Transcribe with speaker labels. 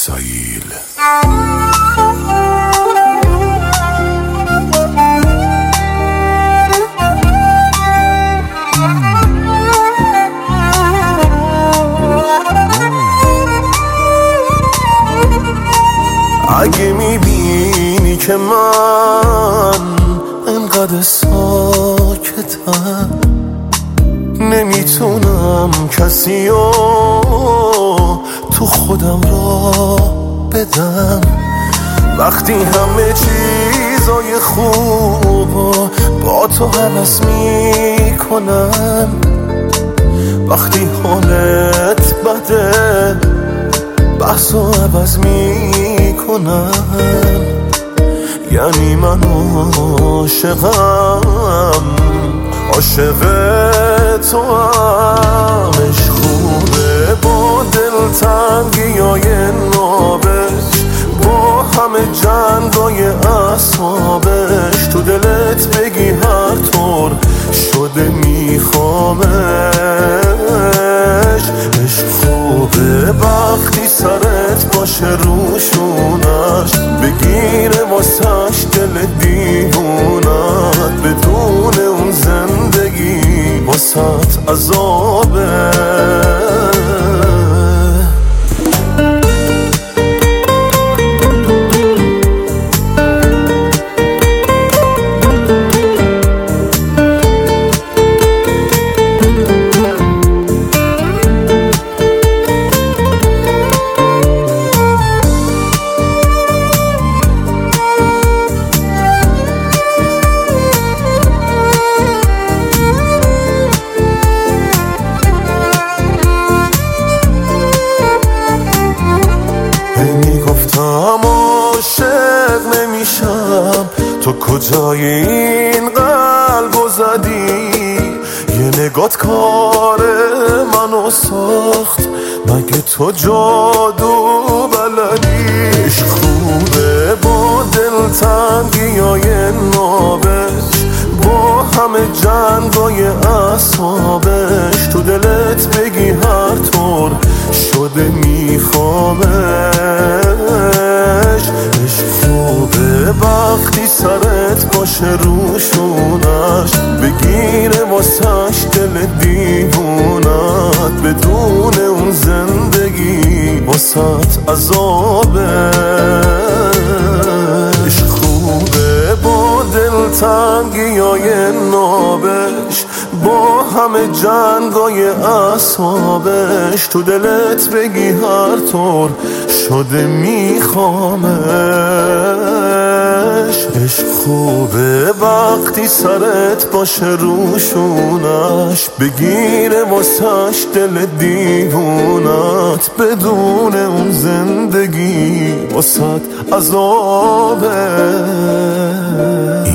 Speaker 1: اسرائیل.
Speaker 2: اگه میبینی که من انقدر ساکتم، نمیتونم کسی رو تو خودم را بدم، وقتی همه چیزای خوب با تو هوس میکنم، وقتی حالت بده بحث و عوض میکنم، یعنی من عاشقم، عاشق تو هم. عشق خوبه با دلتنگی های نابش، با همه جنگای اعصابش، تو دلت بگی هر طور شده میخوامش. عشق خوبه وقتی سرت باشه روشونش، بگیره واسش دل دیوونت، بدون اون زندگی واسط عذابه. عاشق نمیشم، تو کجای این قلبو زدی؟ یه نگات کار منو ساخت، مگه تو جادو بلدی؟ عشق خوبه با دلتنگی های نابش، با همه جنگای اعصابش، تو دلت بگی هر طور شده میخوامش. عشق خوبه وقتی سرت باشه روشونش، بگیره واسش دل دیوونت، بدون اون زندگی واسط عذابه. عشق خوبه با دلتنگی های نابش، با همه جنگای اعصابش، تو دلت بگی هر طور شده میخوامش. عشق خوبه وقتی سرت باشه روشونش، بگیره واسش دل دیوونت، بدون اون زندگی واسط عذابه.